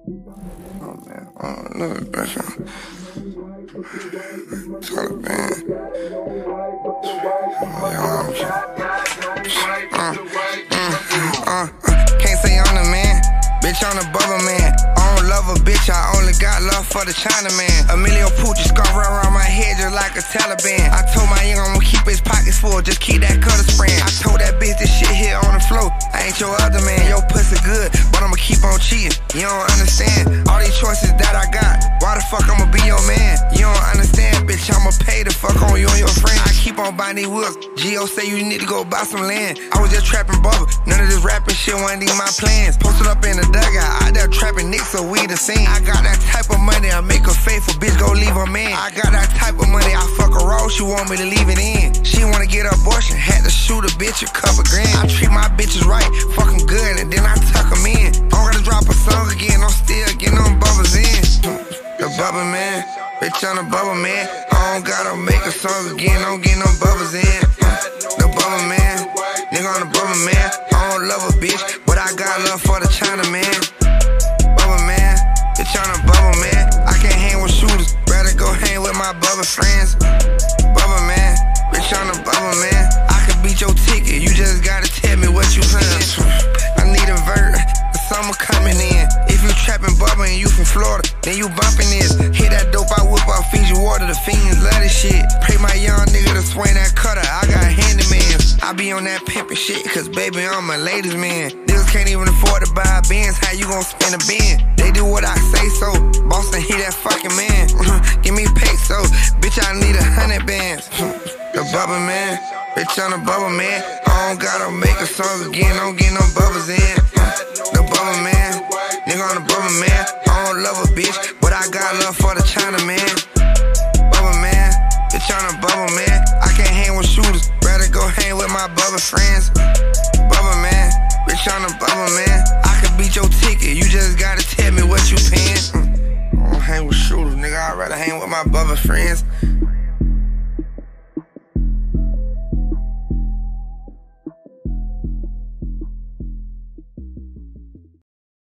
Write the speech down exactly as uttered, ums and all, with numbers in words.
Oh man, oh another bitch. Taliban. Uh, uh, uh, can't say I'm the man, bitch, I'm the bubble man. I don't love a bitch, I only got love for the Chinaman. Emilio Pucci scarf right around my head just like a Taliban. I told my young I'ma keep his pockets full, just keep that cutter spraying. I told that bitch this shit here on the floor, I ain't your other man. Your pussy good, but I'ma keep on cheating. You don't understand all these choices that I got. Why the fuck I'ma be your man? You don't understand, bitch, I'ma pay the fuck on you and your friend. I keep on buying these wheels. G O say you need to go buy some land. I was just trapping bubble, none of this rapping shit wasn't even my plans. Posted up in the dugout, out there trapping Nick so we the same. I got that type of money, I make a faithful bitch go leave her man. I got that type of money, I fuck her raw, she want me to leave it in. She wanna get abortion, had to shoot a bitch a couple grand. I treat my bitches right, fuck them good, and then I tuck them in. I'm gonna drop a song again, I'm still getting them bubbles in. The bubble man, bitch I'm the bubble man. I don't gotta make a song again, I'm getting them bubbles in. The bubble man, nigga I'm the bubble man. I don't love a bitch, but I got love for the Chinaman. Bubble man, bitch I'm the bubble man. I can't hang with shooters, rather go hang with my bubble friends. Bubble man, bitch I'm the bubble man. I can beat your ticket, you just gotta tell me what you playing. I need a vert, the summer coming in. If you trapping bubble and you from Florida, then you bumping this. Hit that dope, I whip out Fiji water, the fiends love this shit. Pray my young nigga to swing that cutter, I got handymans. I be on that pimpin' shit, cause baby I'm a ladies man. Niggas can't even afford to buy a Benz, how you gon' spend a bin? They do what I say so, Boston he that fucking man. Give me peso, bitch I need a hundred bands. The bubble man, bitch I'm the bubble man. I don't gotta make a song again, I'm getting them bubbles in. The bubble man, nigga I'm the bubble man. I don't love a bitch, but I got love for the Chinaman. Bubble man, bitch I'm the bubble man. I can't hang with shooters, rather go hang with my bubble friends. Bubble man, bitch I'm the bubble man. I can beat your ticket, you just gotta tell me what you paying. I don't hang with shooters, nigga, I'd rather hang with my bubble friends.